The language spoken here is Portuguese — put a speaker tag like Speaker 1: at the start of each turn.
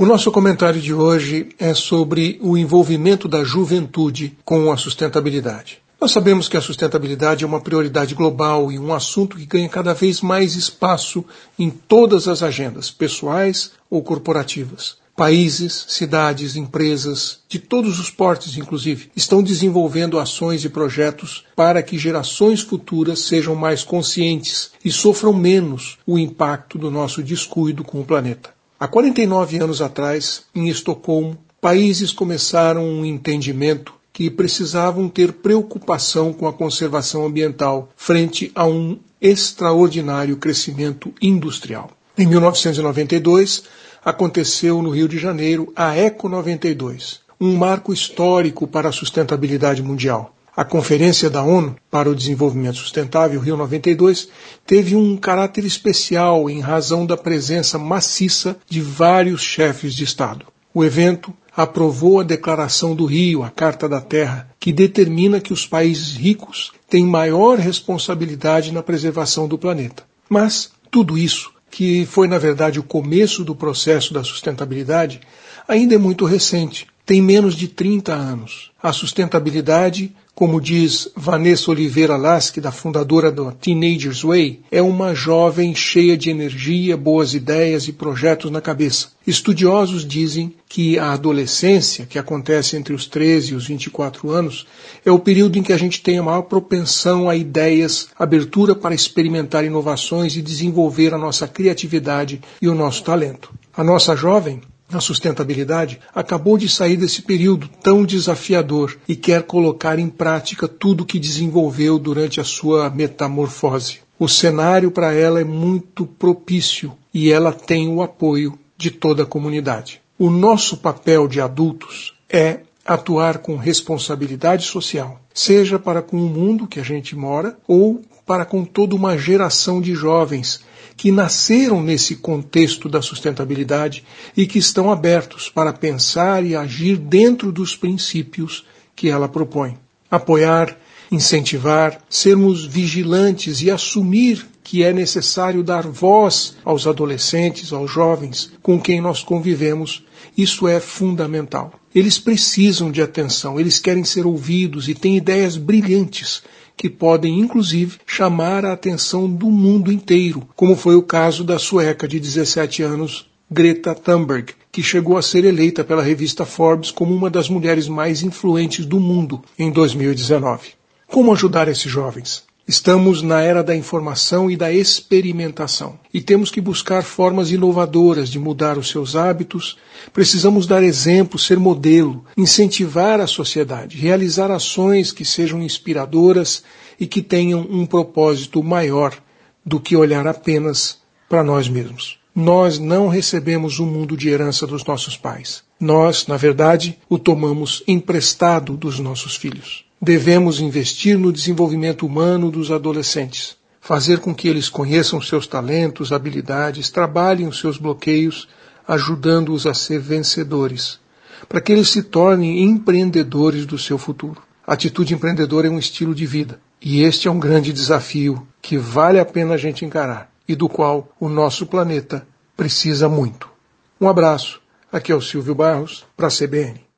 Speaker 1: O nosso comentário de hoje é sobre o envolvimento da juventude com a sustentabilidade. Nós sabemos que a sustentabilidade é uma prioridade global e um assunto que ganha cada vez mais espaço em todas as agendas, pessoais ou corporativas. Países, cidades, empresas, de todos os portes inclusive, estão desenvolvendo ações e projetos para que gerações futuras sejam mais conscientes e sofram menos o impacto do nosso descuido com o planeta. Há 49 anos atrás, em Estocolmo, países começaram um entendimento que precisavam ter preocupação com a conservação ambiental frente a um extraordinário crescimento industrial. Em 1992, aconteceu no Rio de Janeiro a Eco 92, um marco histórico para a sustentabilidade mundial. A Conferência da ONU para o Desenvolvimento Sustentável, Rio 92, teve um caráter especial em razão da presença maciça de vários chefes de Estado. O evento aprovou a Declaração do Rio, a Carta da Terra, que determina que os países ricos têm maior responsabilidade na preservação do planeta. Mas tudo isso, que foi na verdade o começo do processo da sustentabilidade, ainda é muito recente, tem menos de 30 anos. A sustentabilidade, como diz Vanessa Oliveira Lasky, da fundadora do Teenagers Way, é uma jovem cheia de energia, boas ideias e projetos na cabeça. Estudiosos dizem que a adolescência, que acontece entre os 13 e os 24 anos, é o período em que a gente tem a maior propensão a ideias, abertura para experimentar inovações e desenvolver a nossa criatividade e o nosso talento. A nossa jovem, a sustentabilidade, acabou de sair desse período tão desafiador e quer colocar em prática tudo o que desenvolveu durante a sua metamorfose. O cenário para ela é muito propício e ela tem o apoio de toda a comunidade. O nosso papel de adultos é atuar com responsabilidade social, seja para com o mundo que a gente mora ou para com toda uma geração de jovens que nasceram nesse contexto da sustentabilidade e que estão abertos para pensar e agir dentro dos princípios que ela propõe. Apoiar, incentivar, sermos vigilantes e assumir que é necessário dar voz aos adolescentes, aos jovens com quem nós convivemos, isso é fundamental. Eles precisam de atenção, eles querem ser ouvidos e têm ideias brilhantes que podem, inclusive, chamar a atenção do mundo inteiro, como foi o caso da sueca de 17 anos, Greta Thunberg, que chegou a ser eleita pela revista Forbes como uma das mulheres mais influentes do mundo em 2019. Como ajudar esses jovens? Estamos na era da informação e da experimentação e temos que buscar formas inovadoras de mudar os seus hábitos. Precisamos dar exemplo, ser modelo, incentivar a sociedade, realizar ações que sejam inspiradoras e que tenham um propósito maior do que olhar apenas para nós mesmos. Nós não recebemos o mundo de herança dos nossos pais. Nós, na verdade, o tomamos emprestado dos nossos filhos. Devemos investir no desenvolvimento humano dos adolescentes, fazer com que eles conheçam seus talentos, habilidades, trabalhem os seus bloqueios, ajudando-os a ser vencedores, para que eles se tornem empreendedores do seu futuro. A atitude empreendedora é um estilo de vida, e este é um grande desafio que vale a pena a gente encarar, e do qual o nosso planeta precisa muito. Um abraço, aqui é o Silvio Barros, para a CBN.